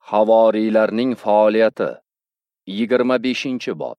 Havoriylarning faoliyati 25-bob.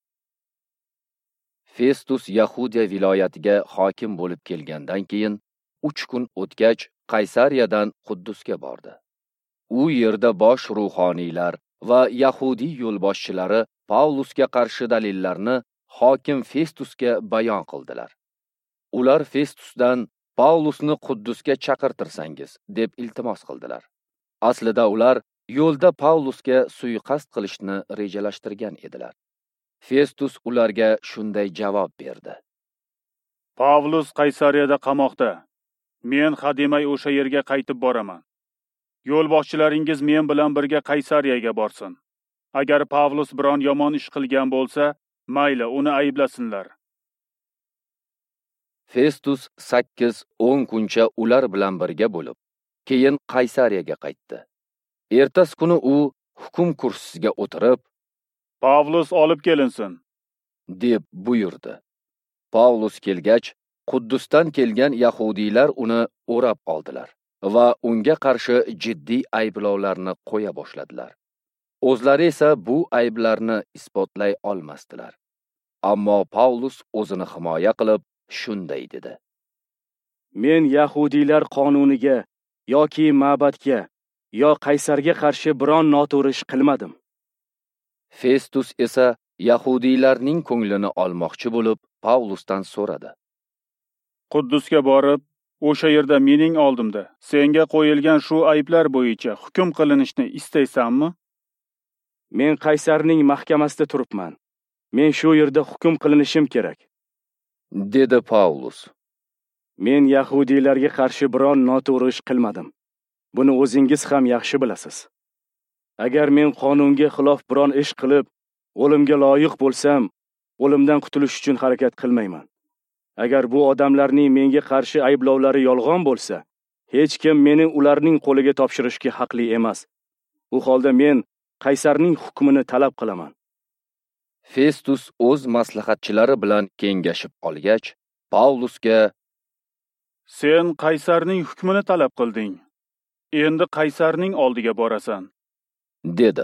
Festus Yahudiya viloyatiga hokim bo'lib kelgandan keyin 3 kun o'tgach Qaysariyadan Quddusga bordi. U yerda bosh ruhoniylar va Yahudiy yo'lboshchilari Pavlusga qarshi dalillarni hokim Festusga bayon qildilar. Ular Festusdan Pavlusni Quddusga chaqirtirsangiz deb iltimos qildilar. Aslida ular yo'lda Pavlusga suiqasd qilishni rejalashtirgan edilar. Festus ularga shunday javob berdi: Pavlus Qaysariyada qamoqda. Men hademay o'sha yerga qaytib boraman. Yo'lboshchilaringiz men bilan birga Qaysariyaga borsin. Agar Pavlus biron yomon ish qilgan bo'lsa, mayli, uni ayblasinlar. Festus 8-10 kuncha ular bilan birga bo'lib, keyin Qaysariyaga qaytdi. Ertasi kuni u hukm kursisiga o'tirib, Pavlus olib kelinsin deb buyurdi. Pavlus kelgach, Quddusdan kelgan yahudiylar uni o'rab oldilar va unga qarshi jiddiy ayblovlarni qo'ya boshladilar. O'zlari esa bu ayblarni isbotlay olmasdilar. Ammo Pavlus o'zini himoya qilib shunday dedi: Men yahudiylar qonuniga yoki ma'batga yo Qaysarga qarshi biron noto'g'ri ish qilmadim. Festus esa yahudiylarning ko'nglini olmoqchi bo'lib Pavlusdan so'radi: Quddusga borib, o'sha yerda mening oldimda senga qo'yilgan shu ayblar bo'yicha hukm qilinishni istaysanmi? Men Qaysarning mahkamasida turibman. Men shu yerda hukm qilinishim kerak, dedi Pavlus. Men yahudiylarga qarshi biron noto'g'ri ish qilmadim. Buni o'zingiz ham yaxshi bilasiz. Agar men qonunga xilof biron ish qilib, o'limga loyiq bo'lsam, o'limdan qutulish uchun harakat qilmayman. Agar bu odamlarning menga qarshi ayblovlari yolg'on bo'lsa, hech kim meni ularning qo'liga topshirishga haqli emas. Bu holda men Qaysarning hukmini talab qilaman. Festus o'z maslahatchilari bilan kengashib olgach, Pavlusga: Sen Qaysarning hukmini talab qilding. Endi Qaysarning oldiga borasan, dedi.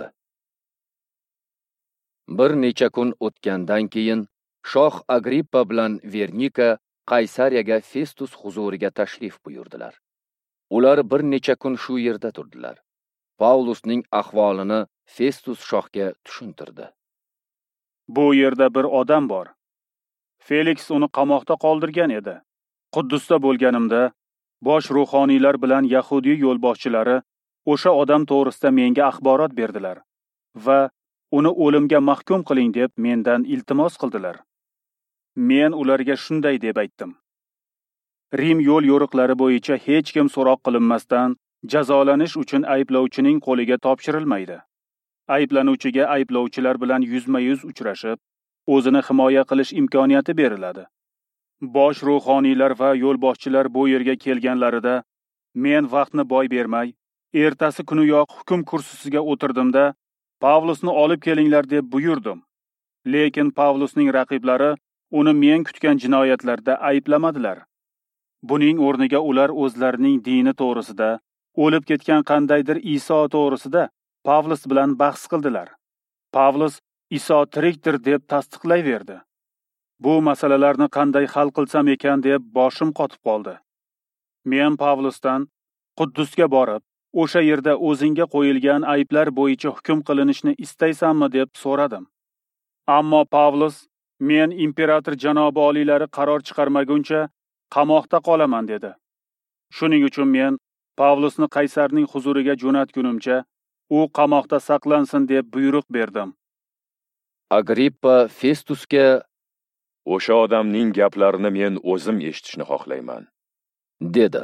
Bir necha kun o'tgandan keyin shoh Agrippa bilan Vernika Qaysariyaga Festus huzuriga tashrif buyurdilar. Ular bir necha kun shu yerda turdilar. Pavlusning ahvolini Festus shohga tushuntirdi. Bu yerda bir odam bor. Felix uni qamoqda qoldirgan edi. Quddusda bo'lganimda bosh ruhoniylar bilan Yahudiy yo'lboshchilari o'sha odam to'g'risida menga axborot berdilar va uni o'limga mahkum qiling deb mendan iltimos qildilar. Men ularga shunday deb aytdim: Rim yo'l yo'riqlari bo'yicha hech kim so'roq qilinmasdan jazolanish uchun ayblovchining qo'liga topshirilmaydi. Ayblanuvchiga ayblovchilar bilan yuzma-yuz uchrashib, o'zini himoya qilish imkoniyati beriladi. Bosh ruhoniylar va yo'lboshchilar bu yerga kelganlarida men vaqtni boy bermay, ertasi kuniyoq hukm kursisiga o'tirdimda, Pavlusni olib kelinglar deb buyurdim. Lekin Pavlusning raqiblari uni men kutgan jinoyatlarda ayblamadilar. Buning o'rniga ular o'zlarining dini to'g'risida, o'lib ketgan qandaydir Iso to'g'risida Pavlus bilan bahs qildilar. Pavlus Iso tirikdir deb tasdiqlayverdi. Bu masalalarni qanday hal qilsam ekan deb boshim qotib qoldi. Men Pavlusdan Quddusga borib, o'sha yerda o'zingga qo'yilgan ayblar bo'yicha hukm qilinishni istaysanmi deb so'radim. Ammo Pavlus men imperator janobi oliylari qaror chiqarmaguncha qamoqda qolaman dedi. Shuning uchun men Pavlusni Qaysarning huzuriga jo'natgunimcha u qamoqda saqlansin deb buyruq berdim. Agrippa Festusga: O'sha odamning gaplarini men o'zim eshitishni xohlayman, dedi.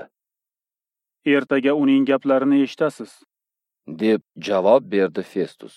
Ertaga uning gaplarini eshitasiz, deb javob berdi Festus.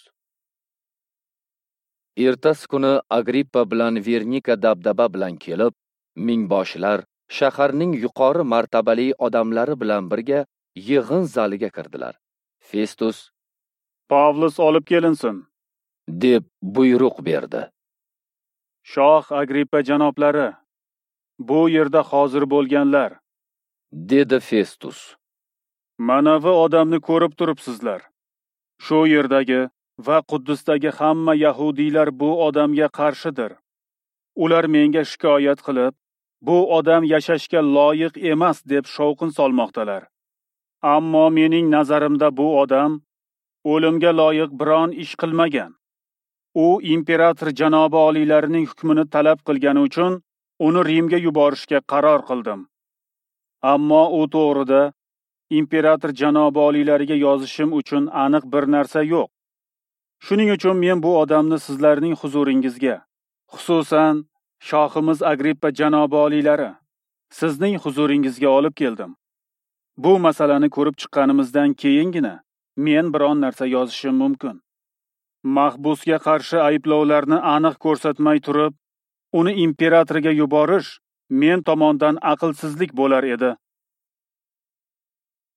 Ertasi kuni Agrippa bilan Vernika dabdaba bilan kelib, mingboshlar shaharning yuqori martabali odamlari bilan birga yig'in zaliga kirdilar. Festus: Pavlus olib kelinsin, deb buyruq berdi. Shoh Agrippa janoblari, bu yerda hozir bo'lganlar, dedi Festus. Manavi odamni ko'rib turibsizlar. Shu yerdagi va Quddusdagi hamma yahudiylar bu odamga qarshidir. Ular menga shikoyat qilib, bu odam yashashga loyiq emas deb shovqin solmoqdalar. Ammo mening nazarimda bu odam o'limga loyiq biron ish qilmagan. U imperator janobi oliylarining hukmini talab qilgani uchun uni Rimga yuborishga qaror qildim. Ammo u to'g'rida imperator janobi oliylariga yozishim uchun aniq bir narsa yo'q. Shuning uchun men bu odamni sizlarning huzuringizga, xususan shohimiz Agrippa janobi oliylari, sizning huzuringizga olib keldim. Bu masalani ko'rib chiqqanimizdan keyingina men biron narsa yozishim mumkin. Mahbusga qarshi ayblovlarni aniq ko'rsatmay turib, uni imperatorga yuborish men tomondan aqlsizlik bo'lar edi.